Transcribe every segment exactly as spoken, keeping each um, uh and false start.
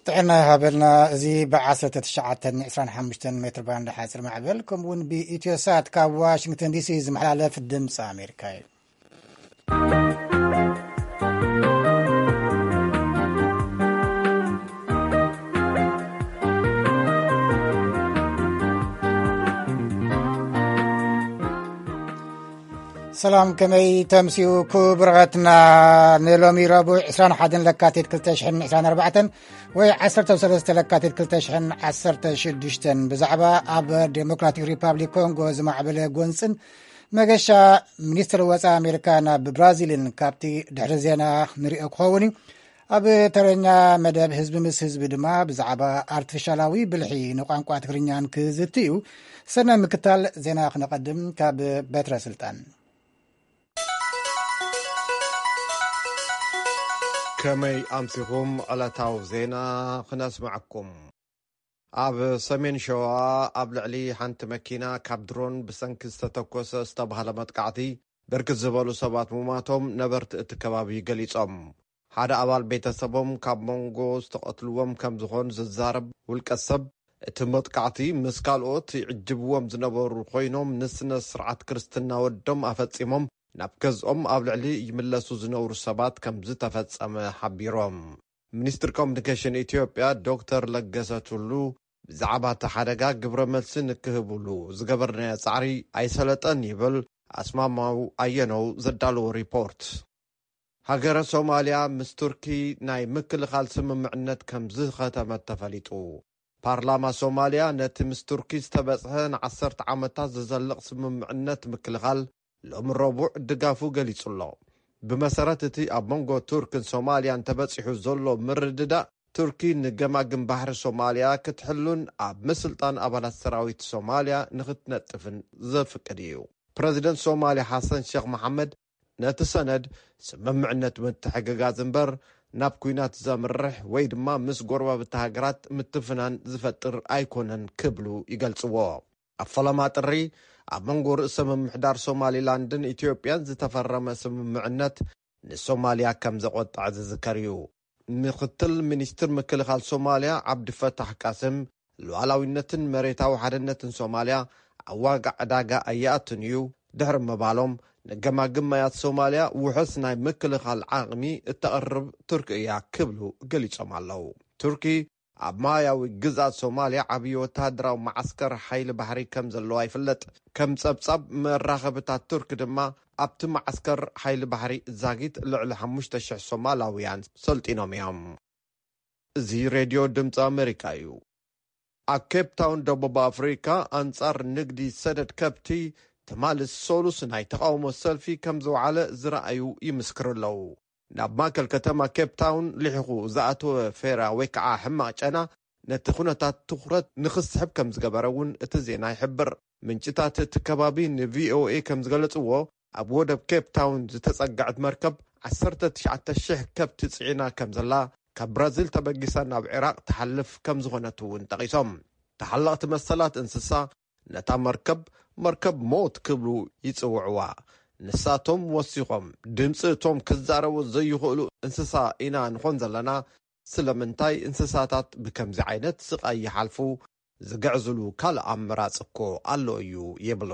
ጥዕና ሃበልና እዚ ብዓሰርተ ትሽዓተ ዒስራን ሓሙሽተን ሜትር ባንድ ሓፂር ማዕበል ከምኡውን ብኢትዮሳት ካብ ዋሽንግተን ዲሲ ዝመሓላለፍ ድምፂ ኣሜሪካ እዩ። ሰላም ከመይ ተምሲኡ ክቡራትና ንሎሚ ረቡዕ ዒስራን ሓደ ለካቲት ክልተ ሽሕን ዒስራን ኣርባዕተ ወይ ዓሰርተ ሰለስተ ለካቲት ክልተ ሽሕን ዓሰርተ ሽዱሽተ ብዛዕባ ኣብ ዴሞክራቲክ ሪፓብሊክ ኮንጎ ዝማዕበለ ጎንፅን መገሻ ሚኒስትር ወፃኢ ኣሜሪካ ናብ ብራዚልን ካብቲ ድሕሪ ዜና ንሪኦ ክኸውን እዩ። ኣብ ተረኛ መደብ ህዝቢ ምስ ህዝቢ ድማ ብዛዕባ ኣርቲፊሻላዊ ብልሒ ንቋንቋ ትግርኛን ክዝቲ እዩ። ሰነ ምክታል ዜና ክነቐድም ካብ በትረ ስልጣን ከመይ ኣምሲኹም ዕለታዊ ዜና ክነስማዓኩም። ኣብ ሰሜን ሸዋ ኣብ ልዕሊ ሓንቲ መኪና ካብ ድሮን ብሰንኪ ዝተተኮሰ ዝተባሃለ መጥቃዕቲ ብርክት ዝበሉ ሰባት ሙማቶም ነበርቲ እቲ ከባቢ ገሊፆም። ሓደ ኣባል ቤተሰቦም ካብ መንጎ ዝተቐትልዎም ከም ዝኾኑ ዝዛረብ ውልቀ ሰብ እቲ መጥቃዕቲ ምስ ካልኦት ይዕጅብዎም ዝነበሩ ኮይኖም ንስነ ስርዓት ክርስትና ወዶም ኣፈፂሞም ናብ ገዝኦም ኣብ ልዕሊ ይምለሱ ዝነብሩ ሰባት ከም ዝተፈጸመ ሓቢሮም። ሚኒስትር ኮሙኒኬሽን ኢትዮጵያ ዶክተር ለገሰ ቱሉ ብዛዕባ እቲ ሓደጋ ግብረ መልሲ ንክህብሉ ዝገበርናዮ ፃዕሪ ኣይሰለጠን ይብል። ኣስማማው ኣየነው ዘዳለዎ ሪፖርት። ሃገረ ሶማልያ ምስ ቱርኪ ናይ ምክልኻል ስምምዕነት ከም ዝኸተመ ተፈሊጡ። ፓርላማ ሶማልያ ነቲ ምስ ቱርኪ ዝተበፅሐ ንዓሰርተ ዓመታት ዝዘልቕ ስምምዕነት ምክልኻል ሎሚ ረቡዕ ድጋፉ ገሊጹሎ። ብመሰረት እቲ ኣብ መንጎ ቱርክን ሶማልያን ተበፂሑ ዘሎ ምርድዳእ ቱርኪ ንገማግም ባሕሪ ሶማልያ ክትሕሉን ኣብ ምስልጣን ኣባላት ሰራዊት ሶማልያ ንኽትነጥፍን ዘፍቅድ እዩ። ፕረዚደንት ሶማልያ ሓሰን ሼክ መሐመድ ነቲ ሰነድ ስምምዕነት ምትሕግጋዝ እምበር ናብ ኩናት ዘምርሕ ወይ ድማ ምስ ጎረባብቲ ሃገራት ምትፍናን ዝፈጥር ኣይኮነን ክብሉ ይገልጽዎ። ኣብ ፈለማ ጥሪ ኣብ መንጎ ርእሰ ምምሕዳር ሶማሊላንድን ኢትዮጵያን ዝተፈረመ ስምምዕነት ንሶማልያ ከም ዘቆጣዕ ዝዝከር እዩ። ምክትል ሚኒስትር ምክልኻል ሶማልያ ዓብድፈታሕ ቃስም ሉዓላዊነትን መሬታዊ ሓድነትን ሶማልያ ኣብ ዋጋ ዕዳጋ ኣየኣትን እዩ ድሕሪ ምባሎም ንገማግም ማያት ሶማልያ ውሕስ ናይ ምክልኻል ዓቕሚ እተቕርብ ቱርኪ እያ ክብሉ ገሊፆም ኣለው። ቱርኪ ኣብ ማያዊ ግዛት ሶማልያ ዓብዪ ወታደራዊ ማዓስከር ሓይሊ ባሕሪ ከም ዘለዋ ይፍለጥ። ከም ጸብጻብ መራኸብታት ቱርኪ ድማ ኣብቲ ማዓስከር ሓይሊ ባሕሪ ዛጊት ልዕሊ ሓሙሽተ ሽሕ ሶማላውያን ሰልጢኖም እዮም። እዚ ሬድዮ ድምፂ ኣሜሪካ እዩ። ኣብ ኬፕታውን ደቡብ ኣፍሪካ ኣንጻር ንግዲ ሰደድ ከብቲ ትማሊ ሶሉስ ናይ ተቃውሞ ሰልፊ ከም ዝወዓለ ዝረኣዩ ይምስክሩ ኣለው። ናብ ማእከል ከተማ ኬፕታውን ልሒኹ ዝኣተወ ፌራ ወይ ከዓ ሕማቕ ጨና ነቲ ኩነታት ትኩረት ንክስሕብ ከም ዝገበረ እውን እቲ ዜና ይሕብር። ምንጭታት እቲ ከባቢ ንቪኦኤ ከም ዝገለጽዎ ኣብ ወደብ ኬፕታውን ዝተጸጋዕት መርከብ ዓሰርተ ትሽዓተ ሽሕ ከብቲ ጽዒና ከም ዘላ ካብ ብራዚል ተበጊሳ ናብ ዕራቅ ተሓልፍ ከም ዝኾነት እውን ጠቒሶም። ተሓለቕቲ መሰላት እንስሳ ነታ መርከብ መርከብ ሞት ክብሉ ይጽውዕዋ። ንሳቶም ወሲኾም ድምፂ እቶም ክዛረቡ ዘይኽእሉ እንስሳ ኢና ንኾን ዘለና ስለምንታይ እንስሳታት ብከምዚ ዓይነት ስቃይ ይሓልፉ ዝግዕዝሉ ካልእ ኣምራፅ እኮ ኣሎ እዩ ይብሉ።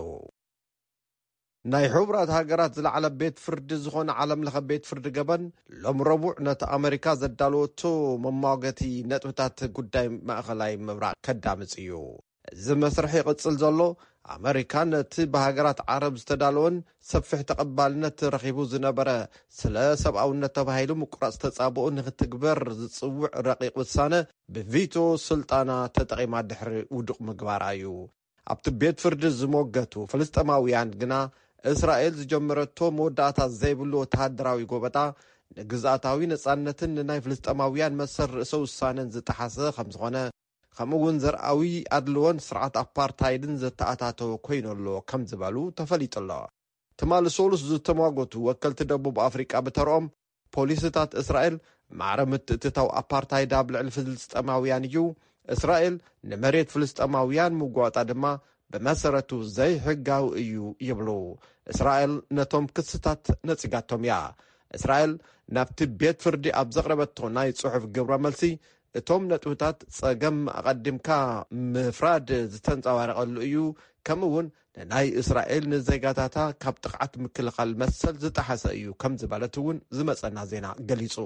ናይ ሕቡራት ሃገራት ዝለዓለ ቤት ፍርዲ ዝኾነ ዓለም ለኸ ቤት ፍርዲ ገበን ሎሚ ረቡዕ ነቲ ኣሜሪካ ዘዳለወቶ መማገቲ ነጥብታት ጉዳይ ማእኸላይ ምብራቅ ከዳምፅ እዩ። እዚ መስርሒ ይቕፅል ዘሎ ኣሜሪካ ነቲ ብሃገራት ዓረብ ዝተዳለወን ሰፊሕ ተቐባልነት ረኺቡ ዝነበረ ስለ ሰብኣውነት ተባሂሉ ምቁራፅ ተጻብኦ ንኽትግበር ዝፅውዕ ረቂቕ ውሳነ ብቪቶ ስልጣና ተጠቒማ ድሕሪ ውዱቕ ምግባራ እዩ። ኣብቲ ቤት ፍርዲ ዝሞገቱ ፍልስጥማውያን ግና እስራኤል ዝጀመረቶ መወዳእታ ዘይብሉ ወተሃደራዊ ጎበጣ ንግዝኣታዊ ነጻነትን ንናይ ፍልስጥማውያን መሰር ርእሰ ውሳነን ዝጠሓሰ ከም ዝኾነ ከምኡውን ዘርኣዊ ኣድልዎን ስርዓት ኣፓርታይድን ዘተኣታተወ ኮይነሎ ከም ዝበሉ ተፈሊጡ ኣሎ። ትማሊ ሶሉስ ዝተሟገቱ ወከልቲ ደቡብ ኣፍሪቃ ብተርኦም ፖሊስታት እስራኤል ማዕረ ምትእትታው ኣፓርታይድ ኣብ ልዕሊ ፍልስጥማውያን እዩ፣ እስራኤል ንመሬት ፍልስጥማውያን ምጓጣ ድማ ብመሰረቱ ዘይሕጋዊ እዩ ይብሉ። እስራኤል ነቶም ክስታት ነፂጋቶም እያ። እስራኤል ናብቲ ቤት ፍርዲ ኣብ ዘቕረበቶ ናይ ጽሑፍ ግብረ መልሲ እቶም ነጥብታት ጸገም ኣቐዲምካ ምፍራድ ዝተንጸባረቐሉ እዩ ከምኡውን ናይ እስራኤል ንዜጋታታ ካብ ጥቕዓት ምክልኻል መሰል ዝጠሓሰ እዩ ከም ዝበለት እውን ዝመጸና ዜና ገሊጹ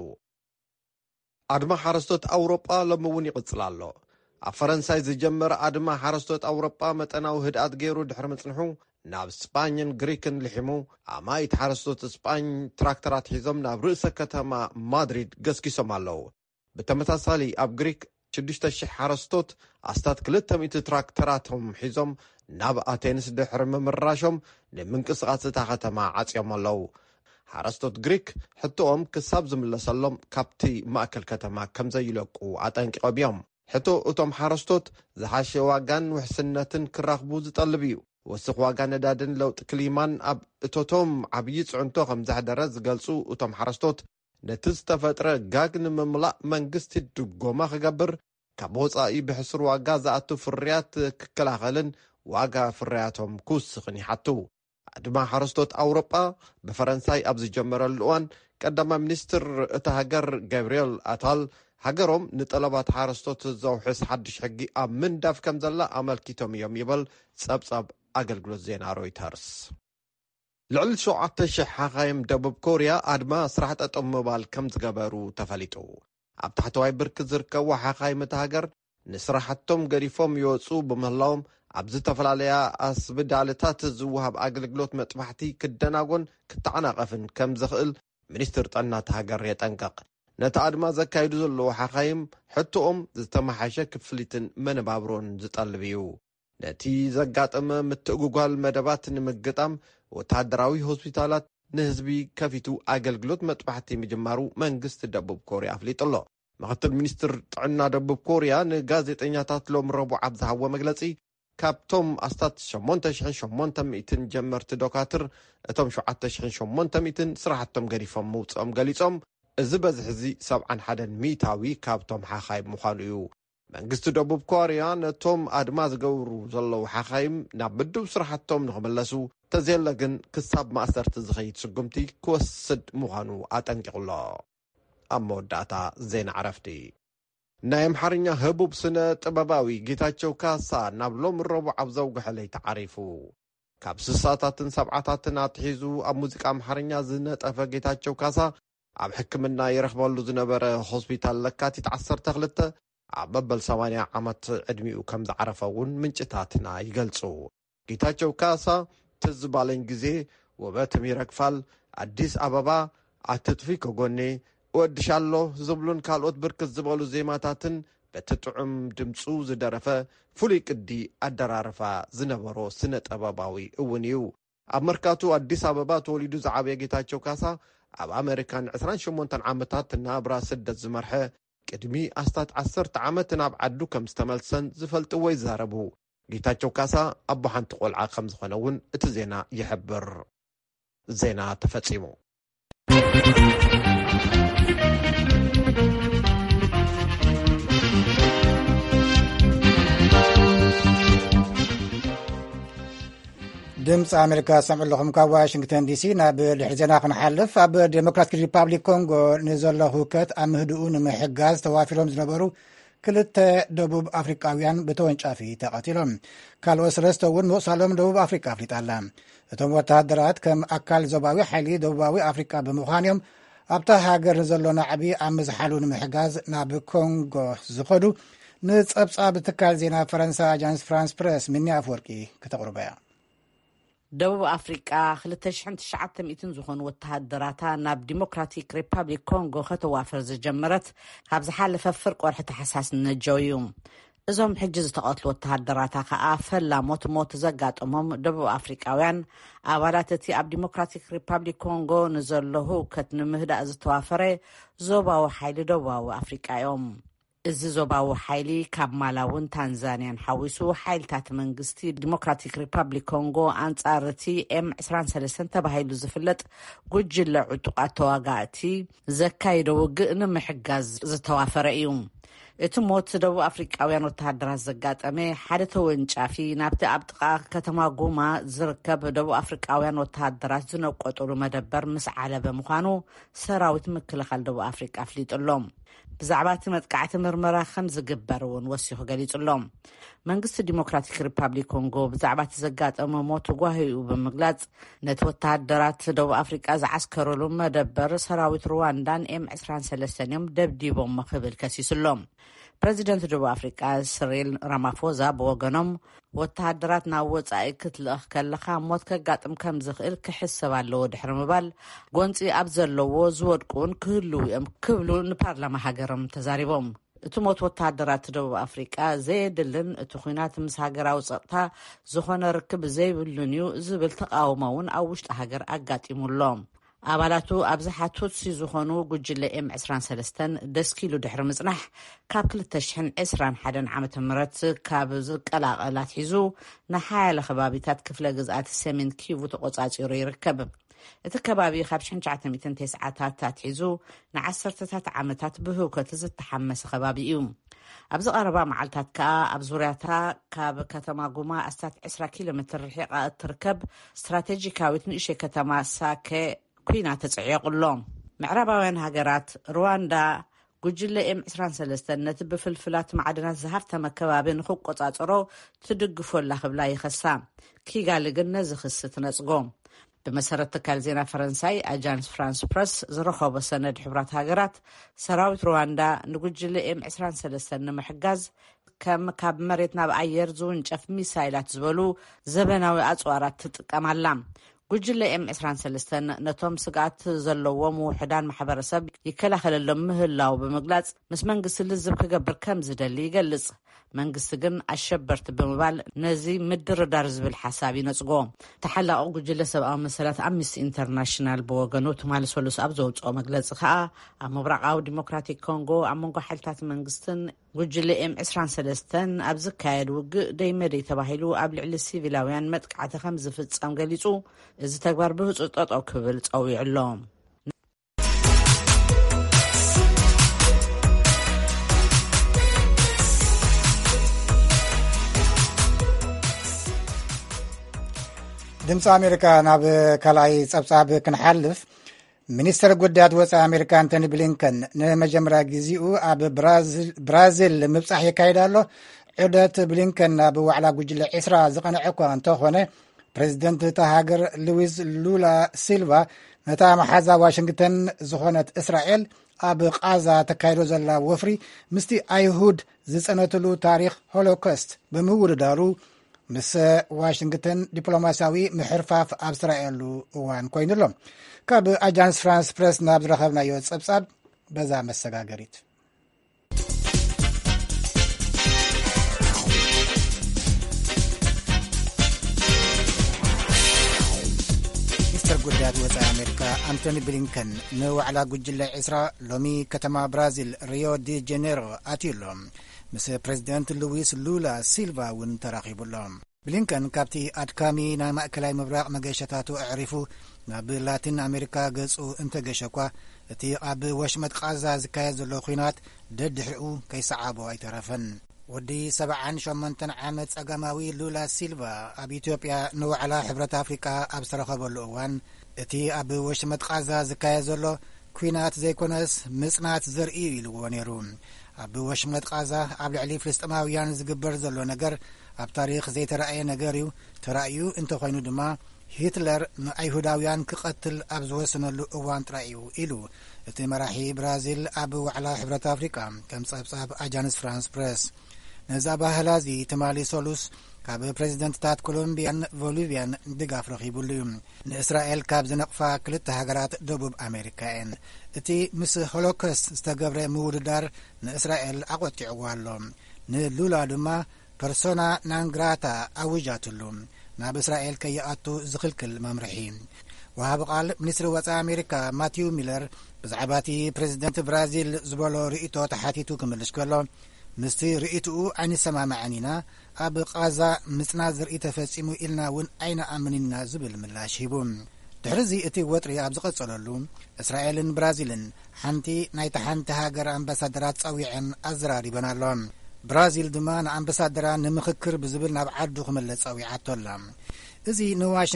ኣድማ ሓረስቶት ኣውሮጳ ሎሚ እውን ይቕጽል ኣሎ ኣብ ፈረንሳይ ዝጀመረ ኣድማ ሓረስቶት ኣውሮጳ መጠናዊ ህድኣት ገይሩ ድሕሪ ምጽንሑ ናብ ስፓኝን ግሪክን ልሒሙ ኣማይት ሓረስቶት ስፓኝ ትራክተራት ሒዞም ናብ ርእሰ ከተማ ማድሪድ ገስኪሶም ኣለዉ ብተመሳሳሊ ኣብ ግሪክ ሽዱሽተ ሽሕ ሓረስቶት ኣስታት ክልተ ሚእቲ ትራክተራቶም ሒዞም ናብ ኣቴንስ ድሕሪ ምምራሾም ንምንቅስቓስ እታ ከተማ ዓጽዮም ኣለዉ ሓረስቶት ግሪክ ሕቶኦም ክሳብ ዝምለሰሎም ካብቲ ማእከል ከተማ ከም ዘይለቁ ኣጠንቂቖም እዮም ሕቶ እቶም ሓረስቶት ዝሓሸ ዋጋን ውሕስነትን ክራኽቡ ዝጠልብ እዩ ወስኽ ዋጋ ነዳድን ለውጢ ክሊማን ኣብ እቶቶም ዓብዪ ጽዕንቶ ከም ዘሕደረ ዝገልጹ እቶም ሓረስቶት ነቲ ዝተፈጥረ ጋግ ንምምላእ መንግስቲ ድጎማ ክገብር ካብ ወጻኢ ብሕስር ዋጋ ዝኣቱ ፍርያት ክከላኸልን ዋጋ ፍርያቶም ክውስኽን ይሓቱ ኣድማ ሓረስቶት ኣውሮጳ ብፈረንሳይ ኣብ ዝጀመረሉ እዋን ቀዳማ ሚኒስትር እታ ሃገር ጋብርኤል ኣታል ሃገሮም ንጠለባት ሓረስቶት ዘውሕስ ሓድሽ ሕጊ ኣብ ምንዳፍ ከም ዘላ ኣመልኪቶም እዮም ይብል ጸብጻብ ኣገልግሎት ዜና ሮይተርስ ልዕሊ ሸውዓተ ሽሕ ሓኻይም ደቡብ ኮርያ ኣድማ ስራሕ ጠጠው ምባል ከም ዝገበሩ ተፈሊጡ ኣብ ታሕተዋይ ብርኪ ዝርከቡ ሓኻይም እታ ሃገር ንስራሕቶም ገዲፎም ይወፁ ብምህላዎም ኣብ ዝተፈላለያ ኣስብዳልታት ዝውሃብ ኣገልግሎት መጥባሕቲ ክደናጎን ክተዓናቐፍን ከም ዝኽእል ሚኒስትር ጥዕና እታ ሃገር የጠንቀቕ ነቲ ኣድማ ዘካይዱ ዘለዉ ሓኻይም ሕቶኦም ዝተመሓሸ ክፍሊትን መነባብሮን ዝጠልብ እዩ ነቲ ዘጋጠመ ምትእጉጓል መደባት ንምግጣም ወታደራዊ ሆስፒታላት ንህዝቢ ከፊቱ ኣገልግሎት መጥባሕቲ ምጅማሩ መንግስቲ ደቡብ ኮርያ ኣፍሊጡ ኣሎ ምክትል ሚኒስትር ጥዕና ደቡብ ኮርያ ንጋዜጠኛታት ሎሚ ረቡዕ ኣብ ዝሃቦ መግለጺ ካብቶም ኣስታት ሸሞንተ ሽሕን ሸሞንተ ሚእትን ጀመርቲ ዶካትር እቶም ሸውዓተ ሽሕን ሸሞንተ ሚእትን ስራሕቶም ገዲፎም ምውፅኦም ገሊፆም እዚ በዝሒ እዚ ሰብዓን ሓደን ሚእታዊ ካብቶም ሓኻይም ምዃኑ እዩ መንግስቲ ደቡብ ኮርያ ነቶም ኣድማ ዝገብሩ ዘለዉ ሓኻይም ናብ ምድብ ስራሕቶም ንኽመለሱ ተዘየለ ግን ክሳብ ማእሰርቲ ዝኸይድ ስጉምቲ ክወስድ ምዃኑ ኣጠንቂቑሎ ኣብ መወዳእታ ዜና ዓረፍቲ ናይ ኣምሓርኛ ህቡብ ስነ ጥበባዊ ጌታቸው ካሳ ናብ ሎሚ ረቡዕ ኣብ ዘውግሐለይ ተዓሪፉ ካብ ስሳታትን ሰብዓታትን ኣትሒዙ ኣብ ሙዚቃ ኣምሓርኛ ዝነጠፈ ጌታቸው ካሳ ኣብ ሕክምና ይረኽበሉ ዝነበረ ሆስፒታል ለካቲት ዓሰርተ ክልተ ኣብ መበል ሰማንያ ዓመት ዕድሚኡ ከም ዝዓረፈ እውን ምንጭታትና ይገልጹ ጌታቸው ካሳ ትዝባለኝ ግዜ ወበትም ይረግፋል ኣዲስ ኣበባ ኣትጥፊ ከጎኔ ወድሻሎ ዝብሉን ካልኦት ብርክት ዝበሉ ዜማታትን በቲ ጥዑም ድምፁ ዝደረፈ ፍሉይ ቅዲ ኣደራርፋ ዝነበሮ ስነ ጥበባዊ እውን እዩ ኣብ መርካቱ ኣዲስ ኣበባ ተወሊዱ ዝዓበየ ጌታቸው ካሳ ኣብ ኣሜሪካን ዕስራን ሸሞንተ ዓመታት ናብራ ስደት ዝመርሐ ቅድሚ ኣስታት ዓሰርተ ዓመት ናብ ዓዱ ከም ዝተመልሰን ዝፈልጥዎ ይዛረቡ ጌታቸው ካሳ ኣቦ ሓንቲ ቆልዓ ከም ዝኾነ እውን እቲ ዜና ይሕብር ዜና ተፈጺሙ ድምፂ ኣሜሪካ ሰምዑ ኣለኹም ካብ ዋሽንግተን ዲሲ ናብ ልሕሪ ዜና ክንሓልፍ ኣብ ዴሞክራቲክ ሪፓብሊክ ኮንጎ ንዘሎ ህውከት ኣብ ምህድኡ ንምሕጋዝ ተዋፊሮም ዝነበሩ ክልተ ደቡብ ኣፍሪቃውያን ብተወንጫፊ ተቐቲሎም ካልኦት ሰለስተ እውን ምቑሳሎም ደቡብ ኣፍሪቃ ኣፍሊጣላ እቶም ወተሃደራት ከም ኣካል ዞባዊ ሓይሊ ደቡባዊ ኣፍሪቃ ብምዃኖም ኣብታ ሃገር ንዘሎ ናዕቢ ኣብ ምዝሓሉ ንምሕጋዝ ናብ ኮንጎ ዝኸዱ ንጸብጻብ ትካል ዜና ፈረንሳይ ኣጃንስ ፍራንስ ፕሬስ ምኒ ኣፍወርቂ ከተቕርበያ ደቡብ ኣፍሪቃ ክልተ ሽሕን ትሽዓተ ሚእትን ዝኾኑ ወተሃደራታ ናብ ዲሞክራቲክ ሪፓብሊክ ኮንጎ ከተዋፈር ዝጀመረት ካብ ዝሓለፈ ፍርቂ ወርሒ ታሕሳስ ነጀው እዩ እዞም ሕጂ ዝተቐትሉ ወተሃደራታ ከዓ ፈላሞት ሞት ዘጋጠሞም ደቡብ ኣፍሪቃውያን ኣባላት እቲ ኣብ ዲሞክራቲክ ሪፓብሊክ ኮንጎ ንዘሎ ህውከት ንምህዳእ ዝተዋፈረ ዞባዊ ሓይሊ ደቡባዊ ኣፍሪቃ እዮም እዚ ዞባዊ ሓይሊ ካብ ማላውን ታንዛንያን ሓዊሱ ሓይልታት መንግስቲ ዲሞክራቲክ ሪፓብሊክ ኮንጎ ኣንጻር እቲ ኤም ዕስራን ሰለስተን ተባሂሉ ዝፍለጥ ጉጅለ ዕጡቃት ተዋጋእቲ ዘካይዶ ውግእ ንምሕጋዝ ዝተዋፈረ እዩ እቲ ሞት ደቡብ ኣፍሪቃውያን ወተሃደራት ዘጋጠመ ሓደ ተወንጫፊ ናብቲ ኣብ ጥቓ ከተማ ጉማ ዝርከብ ደቡብ ኣፍሪቃውያን ወተሃደራት ዝነቆጠሉ መደበር ምስ ዓለበ ምዃኑ ሰራዊት ምክልኻል ደቡብ ኣፍሪቃ ኣፍሊጡሎም ብዛዕባ እቲ መጥቃዕቲ ምርመራ ከም ዝግበር እውን ወሲኹ ገሊጹሎም። መንግስቲ ዲሞክራቲክ ሪፓብሊክ ኮንጎ ብዛዕባ እቲ ዘጋጠመ ሞት ጓሂኡ ብምግላጽ ነቲ ወተሃደራት ደቡብ ኣፍሪቃ ዝዓስከረሉ መደበር ሰራዊት ሩዋንዳን ኤም ዕስራን ሰለስተን እዮም ደብዲቦም ክብል ከሲሱሎም። ፕረዚደንት ደቡብ ኣፍሪቃ ሲሪል ራማፎዛ ብወገኖም ወተሃደራት ናብ ወጻኢ ክትልእኽ ከለኻ ሞት ከጋጥም ከም ዝኽእል ክሕሰብ ኣለዎ ድሕሪ ምባል ጎንፂ ኣብ ዘለዎ ዝወድቁን ክህልው እዮም ክብሉ ንፓርላማ ሃገሮም ተዛሪቦም። እቲ ሞት ወተሃደራት ደቡብ ኣፍሪቃ ዘየድልን እቲ ኩናት ምስ ሃገራዊ ፀጥታ ዝኾነ ርክብ ዘይብሉን እዩ ዝብል ተቃውሞ እውን ኣብ ውሽጢ ሃገር ኣጋጢሙሎም። ኣባላቱ ኣብዝሓ ቱትሲ ዝኾኑ ጉጅለ ኤም ዕስራን ሰለስተን ደስኪሉ ድሕሪ ምጽናሕ ካብ ክልተ ሽሕን ዒስራን ሓደን ዓመተ ምህረት ካብ ዝቀላቐላት ሒዙ ንሓያለ ከባቢታት ክፍለ ግዝኣት ሰሜን ኪቡ ተቆጻጺሩ ይርከብ። እቲ ከባቢ ካብ ሽሕን ትሽዓተ ሚእትን ተስዓታት ኣትሒዙ ንዓሰርተታት ዓመታት ብህውከት ዝተሓመሰ ከባቢ እዩ። ኣብዚ ቀረባ መዓልታት ከዓ ኣብ ዙርያታ ካብ ከተማ ጉማ ኣስታት ዒስራ ኪሎ ሜትር ርሒቓ እትርከብ ስትራቴጂካዊት ንእሽተይ ከተማ ሳኬ ኩና ተጽዕየቁሎም። ምዕራባውያን ሃገራት ሩዋንዳ ጉጅለ ኤም ዕስራን ሰለስተን ነቲ ብፍልፍላት ማዕድናት ዝሃፍተመ ከባቢ ንኽቆጻጽሮ ትድግፎላ ክብላ ይኸሳ። ኪጋሊ ግን ነዚ ክስ ትነጽጎ። ብመሰረት ትካል ዜና ፈረንሳይ ኣጃንስ ፍራንስ ፕረስ ዝረኸቦ ሰነድ ሕብራት ሃገራት ሰራዊት ሩዋንዳ ንጉጅለ ኤም ዕስራን ሰለስተን ንምሕጋዝ ከም ካብ መሬት ናብ ኣየር ዝውንጨፍ ሚሳይላት ዝበሉ ዘበናዊ ኣጽዋራት ትጥቀማላ። ጉጅለ ኤም ዕስራን ሰለስተን ነቶም ስጋት ዘለዎም ውሕዳን ማሕበረሰብ ይከላኸለሎም ምህላው ብምግላጽ ምስ መንግስቲ ልዝብ ክገብር ከም ዝደሊ ይገልጽ። መንግስቲ ግን ኣሸበርቲ ብምባል ነዚ ምድርዳር ዝብል ሓሳብ ይነጽጎ። ተሓላቑ ጉጅለ ሰብኣዊ መሰላት ኣምነስቲ ኢንተርናሽናል ብወገኑ ትማሊ ሰሉስ ኣብ ዘውፅኦ መግለፂ ከዓ ኣብ ምብራቃዊ ዲሞክራቲክ ኮንጎ ኣብ መንጎ ሓይልታት መንግስትን ጉጅለ ኤም ዕስራን ሰለስተን ኣብ ዝካየድ ውግእ ደይመደይ ተባሂሉ ኣብ ልዕሊ ሲቪላውያን መጥቃዕቲ ከም ዝፍጸም ገሊጹ እዚ ተግባር ብህፁፅ ጠጠው ክብል ፀዊዑሎም። ድምፂ ኣሜሪካ ናብ ካልኣይ ጸብጻብ ክንሓልፍ ሚኒስትር ጉዳያት ወፃኢ ኣሜሪካ አንቶኒ ብሊንከን ንመጀመርያ ጊዜኡ ኣብ ብራዚል ምብጻሕ የካይድ ኣሎ። ዑደት ብሊንከን ናብ ዋዕላ ጉጅለ ዒስራ ዝቐንዐ እኳ እንተኾነ ፕሬዚደንት እታ ሃገር ሉዊዝ ሉላ ሲልቫ ነታ መሓዛ ዋሽንግተን ዝኾነት እስራኤል ኣብ ቃዛ ተካይዶ ዘላ ወፍሪ ምስቲ ኣይሁድ ዝጸነትሉ ታሪክ ሆሎኮስት ብምውድዳሩ ምስ ዋሽንግተን ዲፕሎማስያዊ ምሕርፋፍ ኣብ ዝረኣየሉ እዋን ኮይኑሎም ካብ ኣጃንስ ፍራንስ ፕሬስ ናብ ዝረኸብናዮ ጸብጻብ በዛ መሰጋገሪት ሚኒስትር ጉዳያት ወፃኢ ኣሜሪካ አንቶኒ ብሊንከን ንዋዕላ ጉጅለ ዒስራ ሎሚ ከተማ ብራዚል ሪዮ ዲ ጀኔሮ ኣትዩሎም ምስ ፕሬዚደንት ሉዊስ ሉላ ሲልቫ እውን ተራኺቡሎም። ብሊንከን ካብቲ ኣድካሚ ናይ ማእከላይ ምብራቕ መገሸታቱ ኣዕሪፉ ናብ ላቲን ኣሜሪካ ገጹ እንተገሸ እኳ እቲ ኣብ ወሽመጥ ቃዛ ዝካየድ ዘሎ ኩናት ደድሕሪኡ ከይሰዓቦ ኣይተረፈን። ወዲ ሰብዓን ሸሞንተን ዓመት ጸጋማዊ ሉላ ሲልቫ ኣብ ኢትዮጵያ ንዋዕላ ሕብረት ኣፍሪቃ ኣብ ዝተረኸበሉ እዋን እቲ ኣብ ወሽመጥ ቃዛ ዝካየድ ዘሎ ኩናት ዘይኮነስ ምጽናት ዘርኢ ኢልዎ ነይሩ። ኣብ ወሽመጥ ቃዛ ኣብ ልዕሊ ፍልስጥማውያን ዝግበር ዘሎ ነገር ኣብ ታሪክ ዘይተረኣየ ነገር እዩ። ተራእዩ እንተኾይኑ ድማ ሂትለር ንኣይሁዳውያን ክቐትል ኣብ ዝወሰነሉ እዋን ጥራይ እዩ ኢሉ እቲ መራሒ ብራዚል ኣብ ዋዕላ ሕብረት ኣፍሪቃ ከም ጸብጻብ ኣጃንስ ፍራንስ ፕሬስ። ነዛ ባህላ እዚ ትማሊ ሰሉስ ካብ ፕሬዚደንትታት ኮሎምቢያን ቦሊቪያን ድጋፍ ረኺቡሉ እዩ። ንእስራኤል ካብ ዝነቕፋ ክልተ ሃገራት ደቡብ ኣሜሪካ እየን። እቲ ምስ ሆሎኮስት ዝተገብረ ምውድዳር ንእስራኤል ኣቆጢዕዎ ኣሎ። ንሉላ ድማ ፐርሶና ናንግራታ ኣውጃትሉ ናብ እስራኤል ከይኣቱ ዝኽልክል መምርሒ። ወሃቢ ቃል ሚኒስትሪ ወፃኢ ኣሜሪካ ማቲው ሚለር ብዛዕባ እቲ ፕሬዚደንት ብራዚል ዝበሎ ርእቶ ተሓቲቱ ክምልስ ከሎ ምስቲ ርእትኡ ኣይንሰማምዐን ኢና ኣብ ቃዛ ምጽናት ዝርኢ ተፈጺሙ ኢልና እውን ኣይነኣምንና ዝብል ምላሽ ሂቡ። ድሕሪዚ እቲ ወጥሪ ኣብ ዝቐጸለሉ እስራኤልን ብራዚልን ሓንቲ ናይቲ ሓንቲ ሃገር ኣምባሳደራት ጸዊዐን ኣዘራሪበን ኣሎም። ብራዚል ድማ ንኣምባሳደራ ንምኽክር ብዝብል ናብ ዓዱ ክመለስ ጸዊዓቶላ። እዚ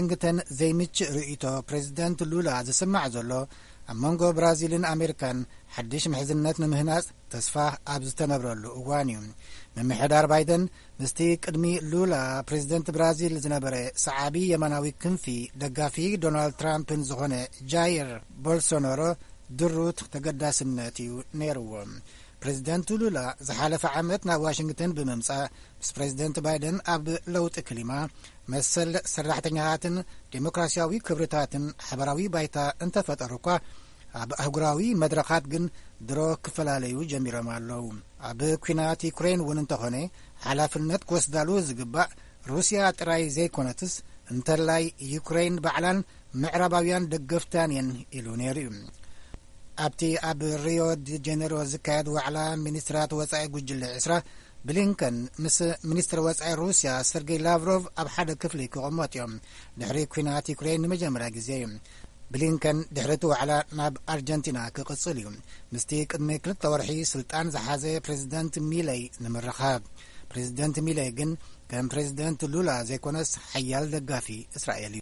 ንዋሽንግተን ዘይምችእ ርእቶ ፕሬዚደንት ሉላ ዝስማዕ ዘሎ ኣብ መንጎ ብራዚልን ኣሜሪካን حدش محزنነት نምህናጽ ተስፋ ኣብ ዝተነብረሉ እዋን እዩ ምምሕዳር ባይደን ምስቲ ቅድሚ ሉላ ፕሬዚደንት ብራዚል ዝነበረ ሰዓቢ የማናዊ ክንፊ ደጋፊ ዶናልድ ትራምፕን ዝኾነ ጃይር ቦልሶናሮ ድሩት ተገዳስነት እዩ ነይርዎም ፕሬዚደንት ሉላ ዝሓለፈ ዓመት ናብ ዋሽንግተን ብምምጻእ ምስ ፕሬዚደንት ባይደን ኣብ ለውጢ ክሊማ መሰል ሰራሕተኛታትን ዴሞክራሲያዊ ክብርታትን ሓበራዊ ባይታ እንተፈጠሩኳ ኣብ ኣህጉራዊ መድረኻት ግን ድሮ ክፈላለዩ ጀሚሮም ኣለዉ ኣብ ኩናት ዩክሬን እውን እንተኾነ ሓላፍነት ክወስዳሉ ዝግባእ ሩስያ ጥራይ ዘይኮነትስ እንተላይ ዩክሬን ባዕላን ምዕራባውያን ደገፍታን እየን ኢሉ ነይሩ እዩ ኣብቲ ኣብ ሪዮ ዲ ጀኔሮ ዝካየድ ዋዕላ ሚኒስትራት ወጻኢ ጉጅለ ዕስራ ብሊንከን ምስ ሚኒስትር ወጻኢ ሩስያ ሰርጌይ ላቭሮቭ ኣብ ሓደ ክፍሊ ክቕመጡ እዮም ድሕሪ ኩናት ዩክሬን ንመጀመርያ ግዜ እዩ ብሊንከን ድሕሪቲ ዋዕላ ናብ ኣርጀንቲና ክቕጽል እዩ ምስቲ ቅድሚ ክልተ ወርሒ ስልጣን ዝሓዘ ፕሬዚደንት ሚለይ ንምርኻብ ፕሬዚደንት ሚለይ ግን ከም ፕሬዚደንት ሉላ ዘይኮነስ ሓያል ደጋፊ እስራኤል እዩ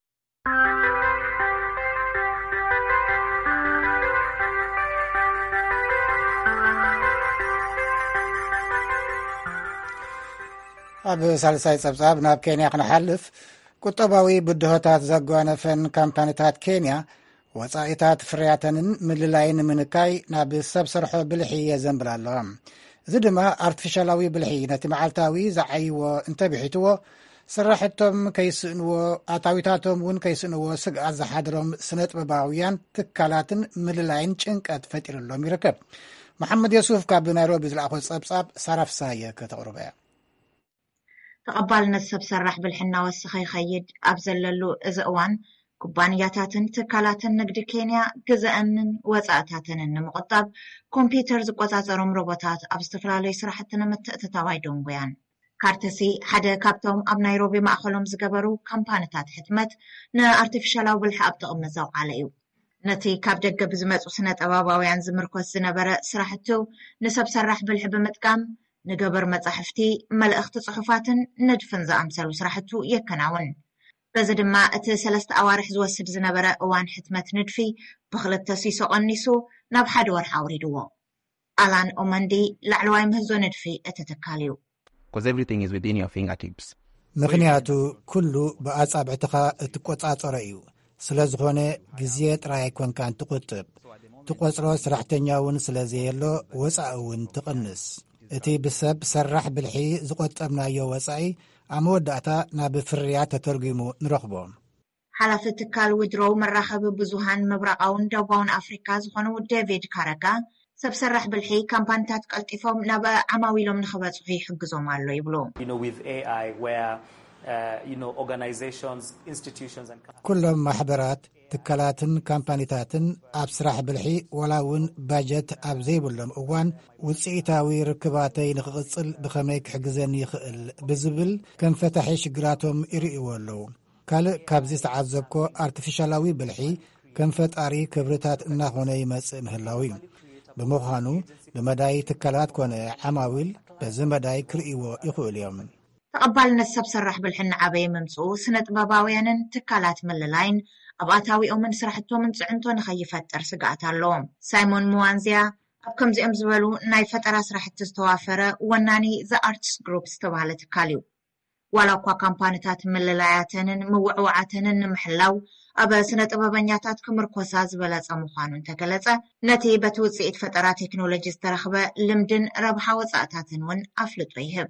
ኣብ ሳልሳይ ጸብጻብ ናብ ኬንያ ክንሓልፍ ቁጠባዊ ብድሆታት ዘጓነፈን ካምፓኒታት ኬንያ ወጻኢታት ፍርያተንን ምልላይን ምንካይ ናብ ሰብ ሰርሖ ብልሒ የዘንብል ኣለዋ እዚ ድማ ኣርቲፊሻላዊ ብልሒ ነቲ መዓልታዊ ዝዓይዎ እንተብሒትዎ ስራሕቶም ከይስእንዎ ኣታዊታቶም እውን ከይስእንዎ ስግኣት ዝሓድሮም ስነ ጥበባውያን ትካላትን ምልላይን ጭንቀት ፈጢሩሎም ይርከብ መሐመድ የሱፍ ካብ ናይሮቢ ዝለኣኾ ጸብጻብ ሳራፍሳየ ከተቕርበ እያ ተቐባልነት ሰብ ሰራሕ ብልሕና ወስኸ ይኸይድ ኣብ ዘለሉ እዚ እዋን ኩባንያታትን ትካላትን ንግዲ ኬንያ ግዝአንን ወጻእታትን ንምቁጣብ ኮምፒውተር ዝቆጻጸሮም ሮቦታት ኣብ ዝተፈላለዩ ስራሕቲ ንምትእትታው ይደንጉያን ካርተሲ ሓደ ካብቶም ኣብ ናይሮቢ ማእኸሎም ዝገበሩ ካምፓኒታት ሕትመት ንኣርቲፊሻላዊ ብልሒ ኣብ ጥቕሚ ዘውዓለ እዩ ነቲ ካብ ደገ ብዝመፁ ስነ ጥበባውያን ዝምርኮስ ዝነበረ ስራሕቱ ንሰብ ሰራሕ ብልሒ ብምጥቃም ንገበር መጻሕፍቲ መልእኽቲ ጽሑፋትን ንድፍን ዝኣምሰሉ ስራሕቱ የከናውን በዚ ድማ እቲ ሰለስተ ኣዋርሕ ዝወስድ ዝነበረ እዋን ሕትመት ንድፊ ብኽልተ ሲሶ ቀኒሱ ናብ ሓደ ወርሒ ኣውሪድዎ ኣላን ኦመንዲ ላዕለዋይ ምህዞ ንድፊ እቲ ትካል እዩ ምክንያቱ ኩሉ ብኣጻብዕትኻ እትቆጻጸሮ እዩ ስለ ዝኾነ ግዜ ጥራይ ኣይኮንካን ትቁጥብ ትቆጽሮ ስራሕተኛ እውን ስለ ዘየሎ ወጻኢ እውን ትቕንስ እቲ ብሰብ ሰራሕ ብልሒ ዝቆጠብናዮ ወጻኢ ኣብ መወዳእታ ናብ ፍርያት ተተርጉሙ ንረኽቦ ሓላፊ ትካል ውድሮው መራኸቢ ብዙሃን ምብራቃውን ደቡባውን ኣፍሪካ ዝኾኑ ዴቪድ ካረጋ ሰብ ሰራሕ ብልሒ ካምፓኒታት ቀልጢፎም ናብ ዓማዊሎም ንኽበጽሑ ይሕግዞም ኣሎ ይብሉ ኩሎም ማሕበራት ትካላትን ካምፓኒታትን ኣብ ስራሕ ብልሒ ወላ እውን ባጀት ኣብ ዘይብሎም እዋን ውፅኢታዊ ርክባተይ ንኽቕጽል ብኸመይ ክሕግዘን ይኽእል ብዝብል ከም ፈታሒ ሽግራቶም ይርእይዎ ኣለዉ ካልእ ካብዚ ዝተዓዘብኮ ኣርቲፊሻላዊ ብልሒ ከም ፈጣሪ ክብርታት እናኾነ ይመጽእ ምህላው እዩ ብምዃኑ ብመዳይ ትካላት ኮነ ዓማዊል በዚ መዳይ ክርእይዎ ይኽእል እዮም ተቐባልነት ሰብ ሰራሕ ብልሒ ንዓበየ ምምጽኡ ስነ ጥበባውያንን ትካላት ምልላይን ኣብ ኣታዊኦምን ስራሕቶምን ጽዕንቶ ንኸይፈጥር ስጋኣት ኣለዎም ሳይሞን ሙዋንዝያ ኣብ ከምዚኦም ዝበሉ ናይ ፈጠራ ስራሕቲ ዝተዋፈረ ወናኒ ዘ ኣርትስ ግሩፕ ዝተባሃለ ትካል እዩ ዋላ እኳ ካምፓኒታት ምልላያተንን ምውዕዋዓተንን ንምሕላው ኣብ ስነ ጥበበኛታት ክምርኮሳ ዝበለጸ ምዃኑ እንተገለጸ ነቲ በቲ ውፅኢት ፈጠራ ቴክኖሎጂ ዝተረኽበ ልምድን ረብሓ ወጻእታትን እውን ኣፍልጦ ይህብ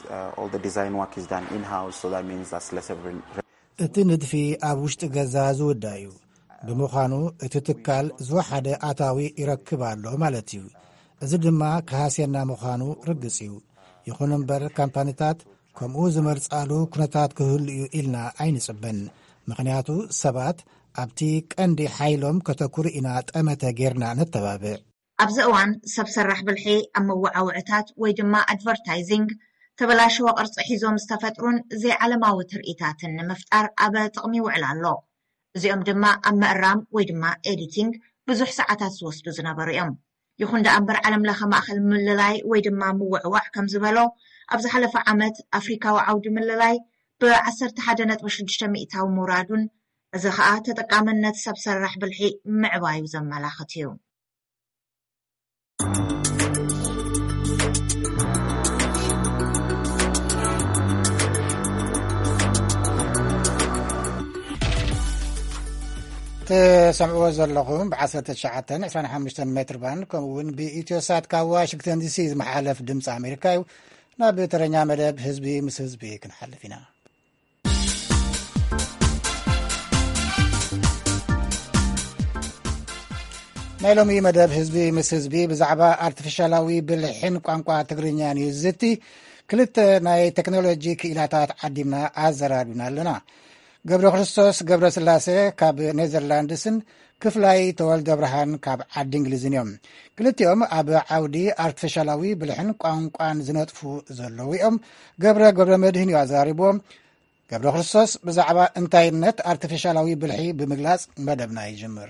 እቲ ንድፊ ኣብ ውሽጢ ገዛ ዝውዳ እዩ ብምዃኑ እቲ ትካል ዝወሓደ ኣታዊ ይረክብ ኣሎ ማለት እዩ እዚ ድማ ካሃስየና ምዃኑ ርግጽ እዩ ይኹን እምበር ካምፓኒታት ከምኡ ዝመርጻሉ ኩነታት ክህሉ እዩ ኢልና ኣይንጽበን ምክንያቱ ሰባት ኣብቲ ቀንዲ ሓይሎም ከተኩር ኢና ጠመተ ጌርና ነተባብዕ ኣብዚ እዋን ሰብ ሰራሕ ብልሒ ኣብ መወዓውዕታት ወይ ድማ ኣድቨርታይዚንግ ተበላሽወ ቅርፂ ሒዞም ዝተፈጥሩን ዘይዓለማዊ ትርኢታትን ንምፍጣር ኣብ ጥቕሚ ይውዕል ኣሎ እዚኦም ድማ ኣብ ምእራም ወይ ድማ ኤዲቲንግ ብዙሕ ሰዓታት ዝወስዱ ዝነበሩ እዮም ይኹን ዳ እምበር ዓለም ለኸ ማእኸል ምልላይ ወይ ድማ ምውዕዋዕ ከም ዝበሎ ኣብ ዝሓለፈ ዓመት ኣፍሪካዊ ዓውዲ ምልላይ ብዓሰርተ ሓደ ነጥቢ ሽዱሽተ ሚእታዊ ምውራዱን እዚ ከዓ ተጠቃምነት ሰብ ሰራሕ ብልሒ ምዕባዩ ዘመላኽት እዩ تسمعوا ዘለኹም ب1ሸ عشرين خمسة ሜትር ባንድ ከምኡውን ብኢትዮሳት ካብ ዋሽንግተን ዲሲ ዝመሓለፍ ድምፂ ኣሜሪካ እዩ። ናብ ተረኛ መደብ ህዝቢ ምስ ህዝቢ ክንሓልፍ ኢና። ናይ ሎሚ መደብ ህዝቢ ምስ ህዝቢ ብዛዕባ ኣርቲፊሻላዊ ብልሕን ቋንቋ ትግርኛን እዩ ዝቲ ክልተ ናይ ቴክኖሎጂ ክኢላታት ዓዲምና ኣዘራርብና ኣለና። ገብረ ክርስቶስ ገብረ ስላሴ ካብ ኔዘርላንድስን ክፍላይ ተወልደ ብርሃን ካብ ዓዲ እንግሊዝን እዮም። ክልቲኦም ኣብ ዓውዲ ኣርቲፊሻላዊ ብልሕን ቋንቋን ዝነጥፉ ዘለዉ እዮም። ገብረ ገብረ መድህን እዩ ኣዘራሪቦም። ገብረ ክርስቶስ ብዛዕባ እንታይነት ኣርቲፊሻላዊ ብልሒ ብምግላጽ መደብና ይጅምር።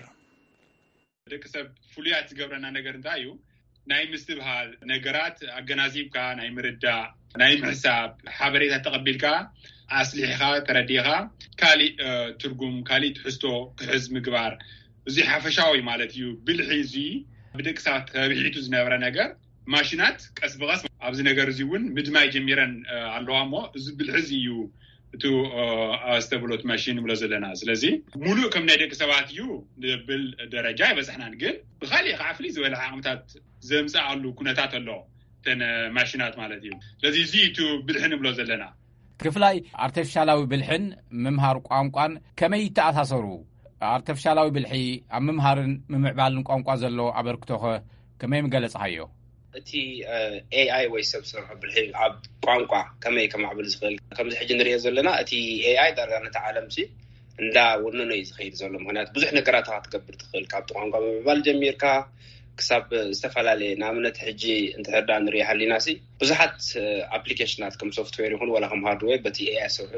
ደቂ ሰብ ፍሉያት ዝገብረና ነገር እንታይ እዩ? ናይ ምስትብሃል ነገራት ኣገናዚብካ ናይ ምርዳእ ናይ ምሕሳብ ሓበሬታ ተቐቢልካ ኣስሊሕኻ ተረዲኻ ካሊእ ትርጉም ካሊእ ትሕዝቶ ክሕዝ ምግባር እዚ ሓፈሻዊ ማለት እዩ። ብልሒ እዚ ብደቂ ሰባት ተብሒቱ ዝነበረ ነገር ማሽናት ቀስ ብቐስ ኣብዚ ነገር እዚ እውን ምድማይ ጀሚረን ኣለዋ እሞ እዚ ብልሒ እዩ እቲ ኣስተብሎት ማሽን ብሎ ዘለና። ስለዚ ሙሉእ ከም ናይ ደቂ ሰባት እዩ ንብል ደረጃ ይበፅሕናን፣ ግን ብኻሊእ ከዓ ፍልይ ዝበለ ዓቕምታት ዘምፅኣሉ ኩነታት ኣሎ ተን ማሽናት ማለት እዩ። ስለዚ እዚ እቲ ብልሒ ንብሎ ዘለና ክፍላይ ኣርቲፊሻላዊ ብልሕን ምምሃር ቋንቋን ከመይ ይተኣሳሰሩ? ኣርቲፊሻላዊ ብልሒ ኣብ ምምሃርን ምምዕባልን ቋንቋ ዘሎ ኣበርክቶኸ ከመይ ምገለጽሃዮ? እቲ ኤአይ ወይ ሰብ ስራሕ ብልሒ ኣብ ቋንቋ ከመይ ከማዕብል ዝኽእል ከምዚ ሕጂ ንሪኦ ዘለና እቲ ኤአይ ዳርጋ ነቲ ዓለም ሲ እንዳ ወነነ እዩ ዝኸይድ ዘሎ። ምክንያቱ ብዙሕ ነገራት ክትገብር ትኽእል ካብቲ ቋንቋ ምምዕባል ጀሚርካ ክሳብ ዝተፈላለየ ንኣብነት ሕጂ እንተሕዳ ንሪኦ ሓሊና ሲ ብዙሓት ኣፕሊኬሽናት ከም ሶፍትዌር ይኹን ወላ ከም ሃርድዌር በቲ ኤአይ ስርሑ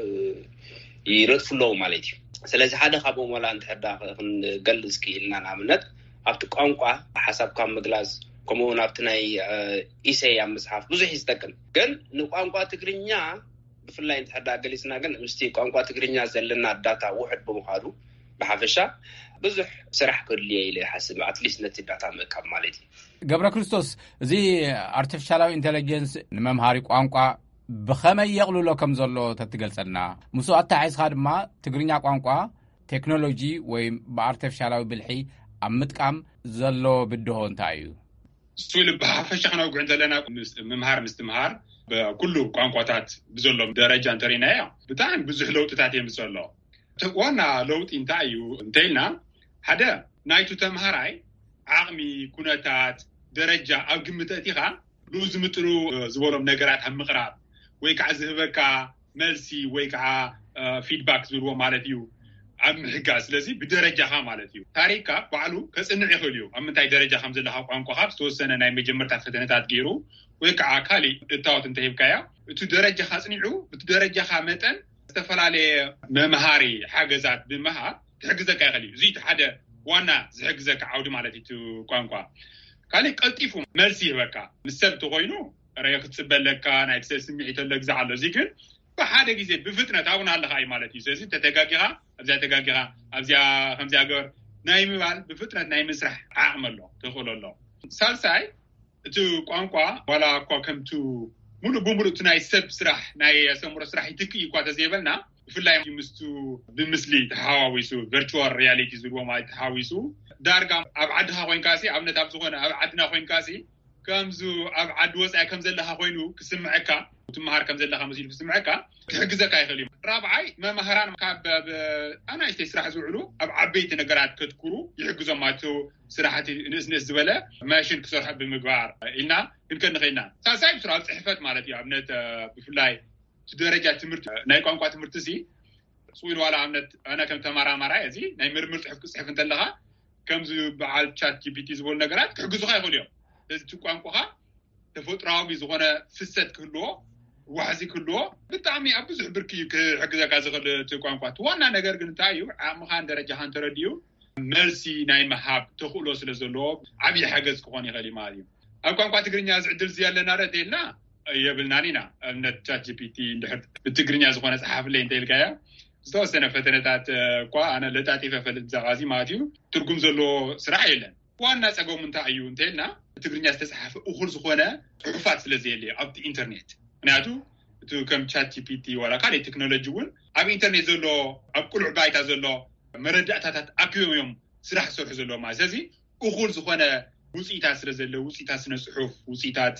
ይነጥፍለዉ ማለት እዩ። ስለዚ ሓደ ካብኦም ወላ እንተሕዳ ክንገልጽ ክኢልና ንኣብነት ኣብቲ ቋንቋ ሓሳብካ ምግላጽ ከምኡውን ኣብቲ ናይ ኢሰይ ኣብ መፅሓፍ ብዙሕ ይዝጠቅም። ግን ንቋንቋ ትግርኛ ብፍላይ እንተሕዳ ገሊፅና ግን ምስቲ ቋንቋ ትግርኛ ዘለና ዳታ ውሕድ ብምዃኑ ብሓፈሻ ብዙሕ ስራሕ ክድልየ ኢለ ይሓስብ። ኣትሊስት ነቲ ዳታ ምእካብ ማለት እዩ። ገብረ ክርስቶስ እዚ ኣርቲፊሻላዊ ኢንተለጀንስ ንመምሃሪ ቋንቋ ብኸመይ የቕልሎ ከም ዘሎ ተትገልጸልና፣ ምስኡ ኣተሓሒዝካ ድማ ትግርኛ ቋንቋ ቴክኖሎጂ ወይ ብኣርቲፊሻላዊ ብልሒ ኣብ ምጥቃም ዘሎ ብድሆ እንታይ እዩ? ስለ ብሓፈሻ ክነጉዕ ዘለና ምምሃር ምስትምሃር ብኩሉ ቋንቋታት ብዘሎ ደረጃ እንተሪናዮ ብጣዕሚ ብዙሕ ለውጥታት የምፅእ ኣሎ። ዋና ለውጢ እንታይ እዩ እንተኢልና ሓደ ናይቱ ተምሃራይ ዓቕሚ ኩነታት ደረጃ ኣብ ግምት እቲኻ ዝምጥኑ ዝበሎም ነገራት ኣብ ምቕራብ ወይ ከዓ ዝህበካ መልሲ ወይ ከዓ ፊድባክ ዝብልዎ ማለት እዩ ኣብ ምሕጋዝ። ስለዚ ብደረጃኻ ማለት እዩ ታሪክካ ባዕሉ ከጽንዕ ይኽእል እዩ ኣብ ምንታይ ደረጃ ከም ዘለኻ ቋንቋኻ ዝተወሰነ ናይ መጀመርታት ፈተነታት ገይሩ ወይ ከዓ ካሊእ እታወት እንተሂብካያ እቲ ደረጃኻ ጽኒዑ በቲ ደረጃኻ መጠን ዝተፈላለየ መምሃሪ ሓገዛት ብምሃብ ክሕግዘካ ይኽእል እዩ። እዚ ሓደ ዋና ዝሕግዘካ ዓውዲ ማለት እዩ ቋንቋ። ካሊእ ቀልጢፉ መልሲ ይህበካ ምስ ሰብ ተኮይኑ ርአ ክትፅበለካ ናይ ሰብ ስምዒት ኣሎ ግዛዕ ኣሎ። እዚ ግን ብሓደ ግዜ ብፍጥነት ኣብና ኣለኻ እዩ ማለት እዩ። ስለዚ ተተጋጊኻ ኣብዚያ ተጋጊኻ ኣብዚያ ከምዚያ ገበር ናይ ምባል ብፍጥነት ናይ ምስራሕ ዓቕሚ ኣሎ ትኽእሎ ኣሎ። ሳልሳይ እቲ ቋንቋ ዋላ እኳ ከምቱ ሙሉእ ብሙሉእ እቲ ናይ ሰብ ስራሕ ናይ ኣሰምሮ ስራሕ ይትክእ እኳ ተዘይበልና ብፍላይ ምስቱ ብምስሊ ተሓዋዊሱ ቨርቹዋል ሪያሊቲ ዝብልዎ ማለት ተሓዋዊሱ ዳርጋ ኣብ ዓድኻ ኮንካሲ ኣብነት ኣብ ዝኾነ ኣብ ዓድና ኮንካሲ ከምዙ ኣብ ዓዲ ወፃኢ ከም ዘለኻ ኮይኑ ክስምዐካ ትምሃር ከም ዘለኻ መሲሉ ክስምዐካ ክሕግዘካ ይኽእል እዩ። ራብዓይ መምሃራን ካብ ኣናእሽተይ ስራሕ ዝውዕሉ ኣብ ዓበይቲ ነገራት ከትኩሩ ይሕግዞም ማለት ስራሕቲ ንእስንእስ ዝበለ ማሽን ክሰርሑ ብምግባር ኢልና ክንከን ንኽእልና። ሳልሳይ ብስራብ ፅሕፈት ማለት እዩ። ኣብነት ብፍላይ ደረጃ ትምህርቲ ናይ ቋንቋ ትምህርቲ ሲ ጽዊል ዋላ ኣብነት ኣነ ከም ተመራማራይ እዚ ናይ ምርምር ፅሑፍ ክፅሕፍ እንተለኻ ከምዚ በዓል ቻት ጂፒቲ ዝበሉ ነገራት ክሕግዙካ ይኽእሉ እዮም። እዚ ቋንቋኻ ተፈጥሮኣዊ ዝኾነ ፍሰት ክህልዎ ዋሕዚ ክህልዎ ብጣዕሚ ኣብ ብዙሕ ብርኪ ክሕግዘካ ዝኽእል እቲ ቋንቋ። ዋና ነገር ግን እንታይ እዩ ዓቕምኻን ደረጃኻን ተረድዩ መልሲ ናይ መሃብ ተኽእሎ ስለ ዘለዎ ዓብዪ ሓገዝ ክኾን ይኽእል ማለት እዩ። ኣብ ቋንቋ ትግርኛ ዝዕድል ዝያለና ረ እንተኢልና የብልናን ኢና። ኣብነት ቻት ጂፒቲ እንድሕር ብትግርኛ ዝኾነ ፀሓፍለይ እንተኢልካያ ዝተወሰነ ፈተነታት እኳ ኣነ ለጣጢፈ ፈልጥ ዘቓዚ ማለት እዩ ትርጉም ዘለዎ ስራሕ የለን። ዋና ፀገሙ እንታይ እዩ እንተኢልና ትግርኛ ዝተጻሕፈ እኹል ዝኾነ ጽሑፋት ስለዘየለ ኣብቲ ኢንተርኔት ምክንያቱ እቲ ከም ቻት ጂፒቲ ወላ ካልእ ቴክኖሎጂ እውን ኣብ ኢንተርኔት ዘሎ ኣብ ቁልዕ ባይታ ዘሎ መረዳእታታት ኣክዮም እዮም ስራሕ ሰርሑ ዘለዎ ማለት ስለዚ እኹል ዝኾነ ውጽኢታት ስለዘለ ውጽኢታት ስነ ጽሑፍ ውጽኢታት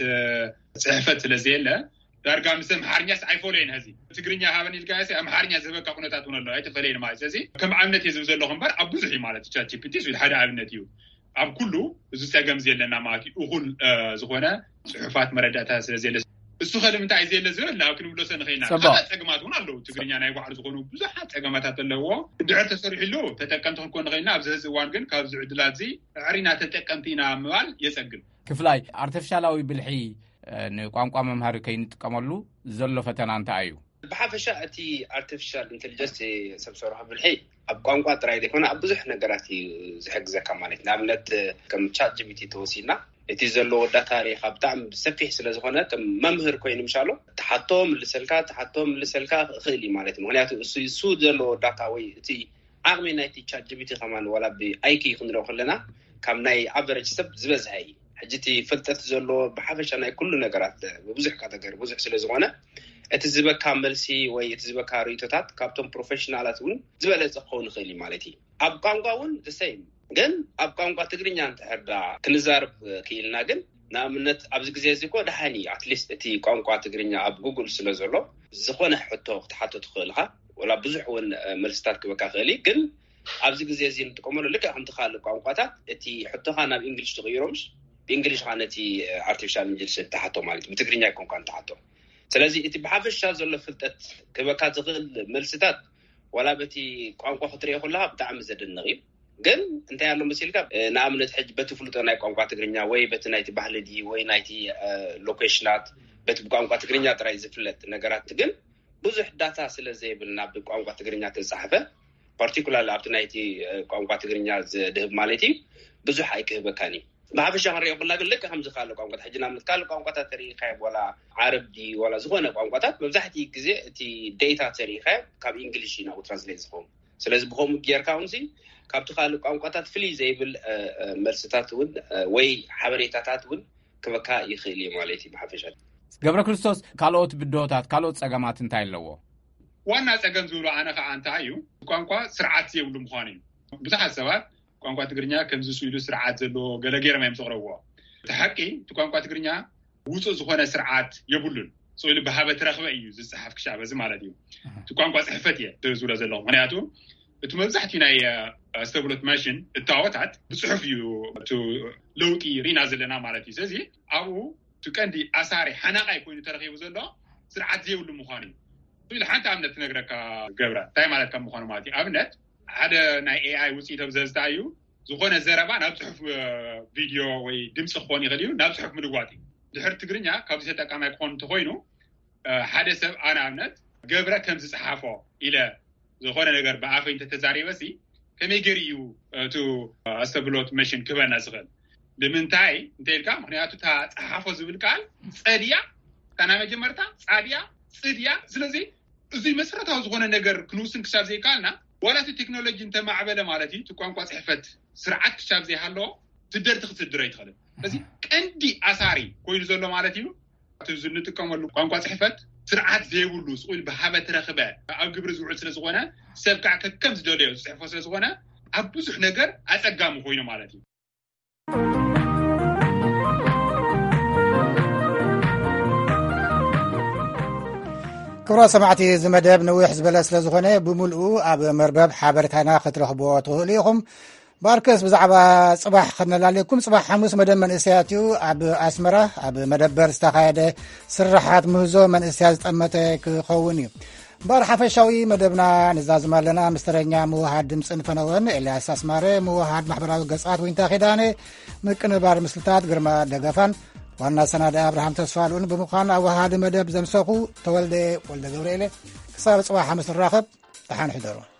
ጽሕፈት ስለዘየለ ዳርጋ ምስ ኣምሓርኛስ ኣይፈለየን ሕዚ ትግርኛ ሃበን ኢልካሲ ኣምሓርኛ ዝበካ ኩነታት እውን ኣሎ ኣይተፈለየን ማለት ስለዚ ከም ኣብነት የዝብ ዘለኹ እምበር ኣብ ብዙሕ ማለት ቻት ጂፒቲ ሓደ ኣብነት እዩ ኣብ ኩሉ እዚ ፀገም ዘለና ማለት እኹል ዝኾነ ጽሑፋት መረዳእታ ስለዘየለ እሱ ኸልም እንታይ ዘየለ ዝብል ናብ ክንብሎሰ ንኸይና ፀገማት እውን ኣለዉ ትግርኛ ናይ ባዕሉ ዝኾኑ ብዙሓት ፀገማታት ኣለዎ ድሕር ተሰሪሕሉ ተጠቀምቲ ክንኮን ንኸይና ኣብዚ ህዚ እዋን ግን ካብ ዝዕድላት እዚ ዕሪና ተጠቀምቲ ኢና ምባል የፀግም ክፍላይ ኣርቲፊሻላዊ ብልሒ ንቋንቋ መምሃሪ ከይንጥቀመሉ ዘሎ ፈተና እንታይ እዩ ብሓፈሻ እቲ ኣርቲፊሻል ኢንተሊጀንስ ሰብ ዝሰርሖ ብልሒ ኣብ ቋንቋ ጥራይ ዘይኮነ ኣብ ብዙሕ ነገራት እዩ ዝሕግዘካ ማለት ንኣብነት ከም ቻት ጂፒቲ ተወሲድና እቲ ዘለዎ ዳታ ሪኻ ብጣዕሚ ሰፊሕ ስለ ዝኾነ ከም መምህር ኮይኑ ምሻሎ ተሓቶ ምልሰልካ ተሓቶ ምልሰልካ ክእል ማለት ምክንያቱ እሱ እሱ ዘለዎ ዳታ ወይ እቲ ዓቕሚ ናይቲ ቻት ጂፒቲ ከማን ወላ ብኣይኪ ክንሪኦ ከለና ካብ ናይ ኣቨሬጅ ሰብ ዝበዝሐ እዩ ሕጂ እቲ ፍልጠት ዘሎ ብሓፈሻ ናይ ኩሉ ነገራት ብብዙሕ ካተጎሪ ብዙሕ ስለ ዝኾነ እቲ ዝበካ መልሲ ወይ እቲ ዝበካ ርእቶታት ካብቶም ፕሮፌሽናላት እውን ዝበለፀ ክኸውን ይኽእል ማለት እዩ ኣብ ቋንቋ እውን ተሰይም ግን ኣብ ቋንቋ ትግርኛ እንተሕርዳ ክንዛርብ ክኢልና ግን ንኣብነት ኣብዚ ግዜ እዚ ኮ ደሃኒ ኣትሊስት እቲ ቋንቋ ትግርኛ ኣብ ጉግል ስለ ዘሎ ዝኾነ ሕቶ ክትሓቶ ትኽእልካ ወላ ብዙሕ እውን መልስታት ክበካ ክእል ግን ኣብዚ ግዜ እዚ ንጥቀመሉ ልክዕ ከምቲ ካልእ ቋንቋታት እቲ ሕቶኻ ናብ እንግሊሽ ትቕይሮምሽ ብእንግሊሽ ኻ ነቲ ኣርቲፊሻል ኢንተሊጀንስ ተሓቶ ማለት ብትግርኛ ይኮንካ ተሓቶ ስለዚ እቲ ብሓፈሻ ዘሎ ፍልጠት ክበካ ዝኽእል መልስታት ወላ በቲ ቋንቋ ክትሪኦ ከለካ ብጣዕሚ ዘደንቕ እዩ ግን እንታይ ያለው መሲልካ ንኣብነት ሕጂ በቲ ፍሉጦ ናይ ቋንቋ ትግርኛ ወይ በቲ ናይቲ ባህሊ ዲ ወይ ናይቲ ሎኬሽናት በቲ ቋንቋ ትግርኛ ጥራይ ዝፍለጥ ነገራት ግን ብዙሕ ዳታ ስለ ዘይብልና ብቋንቋ ትግርኛ ተጻሕፈ ፓርቲኩላር ኣብቲ ናይቲ ቋንቋ ትግርኛ ዝድህብ ማለት እዩ ብዙሕ ኣይክህበካኒ ብሓፈሻ ክንሪኦ ከለና ግን ልክዕ ከምዚ ካልእ ቋንቋታት ሕጂ ንኣብነት ካልእ ቋንቋታት ተሪኢኻ ወላ ዓረብ ዲ ወላ ዝኾነ ቋንቋታት መብዛሕትኡ ግዜ እቲ ዴታ ተሪኢኻ ካብ እንግሊሽ ናብኡ ትራንስሌት ዝኸውን ስለዚ ብኸምኡ ጌርካ እውን ካብቲ ካልእ ቋንቋታት ፍልይ ዘይብል መልስታት እውን ወይ ሓበሬታታት እውን ክበካ ይኽእል እዩ ማለት እዩ ብሓፈሻ ገብረ ክርስቶስ ካልኦት ብድሆታት ካልኦት ፀገማት እንታይ ኣለዎ ዋና ፀገም ዝብሎ ኣነ ከዓ እንታይ እዩ ቋንቋ ስርዓት ዘይብሉ ምዃኑ እዩ ብዙሓት ሰባት ቋንቋ ትግርኛ ከምዚ ስኢሉ ስርዓት ዘለዎ ገለ ገይሮም እዮም ዝቕረብዎ እቲ ሓቂ እቲ ቋንቋ ትግርኛ ውፁእ ዝኾነ ስርዓት የብሉን ስኢሉ ብሃበት ረኽበ እዩ ዝፅሓፍ ክሻብ እዚ ማለት እዩ እቲ ቋንቋ ፅሕፈት እየ ዝብሎ ዘለኹ ምክንያቱ እቲ መብዛሕትኡ ናይ ዝተብሎት ማሽን እታወታት ብፅሑፍ እዩ እቲ ለውጢ ሪና ዘለና ማለት እዩ ስለዚ ኣብኡ እቲ ቀንዲ ኣሳሪ ሓናቃይ ኮይኑ ተረኺቡ ዘሎ ስርዓት ዘይብሉ ምዃኑ እዩ ሓንቲ ኣብነት ትነግረካ ገብረ እንታይ ማለት ከም ምዃኑ ማለት እዩ ኣብነት ሓደ ናይ ኤአይ ውፅኢት ኣብ ዘዝታ እዩ ዝኾነ ዘረባ ናብ ፅሑፍ ቪድዮ ወይ ድምፂ ክኾን ይኽእል እዩ ናብ ፅሑፍ ምልዋጥ እዩ ድሕሪ ትግርኛ ካብዚ ተጠቃማይ ክኾን እንተኮይኑ ሓደ ሰብ ኣነ ኣብነት ገብረ ከም ዝፀሓፎ ኢለ ዝኾነ ነገር ብኣፈይ እንተተዛሪበሲ ከመይ ገይሩ እዩ እቲ ኣስተብሎት መሽን ክበና ዝኽእል ንምንታይ እንተይልካ ምክንያቱ እታ ፀሓፎ ዝብል ቃል ፀድያ እታ ናይ መጀመርታ ፃድያ ፅድያ ስለዚ እዚ መሰረታዊ ዝኾነ ነገር ክንውስን ክሳብ ዘይከኣልና ወላ እቲ ቴክኖሎጂ እንተማዕበለ ማለት እዩ እቲ ቋንቋ ፅሕፈት ስርዓት ክሳብ ዘይሃለዎ ትደርቲ ክትድረ ይትኽእል ስለዚ ቀንዲ ኣሳሪ ኮይኑ ዘሎ ማለት እዩ እቲ ዝንጥቀመሉ ቋንቋ ፅሕፈት ስርዓት ዘይብሉ ስኢሉ ብሃበት ረኽበ ኣብ ግብሪ ዝውዕል ስለ ዝኾነ ሰብ ከዓ ከከም ዝደልዮ ዝፅሕፎ ስለ ዝኾነ ኣብ ብዙሕ ነገር ኣፀጋሚ ኮይኑ ማለት እዩ ክብራ ሰማዕቲ ዝመደብ ንዊሕ ዝበለ ስለ ዝኾነ ብምልኡ ኣብ መርበብ ሓበሬታና ክትረኽብዎ ትኽእሉ ኢኹም ባርከስ ብዛዕባ ጽባሕ ክነላለየኩም ጽባሕ ሓሙስ መደብ መንእስያት እዩ ኣብ ኣስመራ ኣብ መደበር ዝተኻየደ ስራሓት ምህዞ መንእስያ ዝጠመተ ክኸውን እዩ እምበር ሓፈሻዊ መደብና ንዛዝማ ኣለና ምስተረኛ ምውሃድ ድምፅን ፈነወን ኤልያስ ኣስማረ ምውሃድ ማሕበራዊ ገጻት ወይንታ ኺዳነ ምቅንባር ምስልታት ግርማ ደገፋን ዋና ሰናደ ኣብርሃም ተስፋልኡን ብምዃን ኣብ ወሃዲ መደብ ዘምሰኹ ተወልደ ወልደ ገብርኤለ ክሳብ ጽባሕ ሓሙስ ንራኸብ ተሓንሑ ደሩ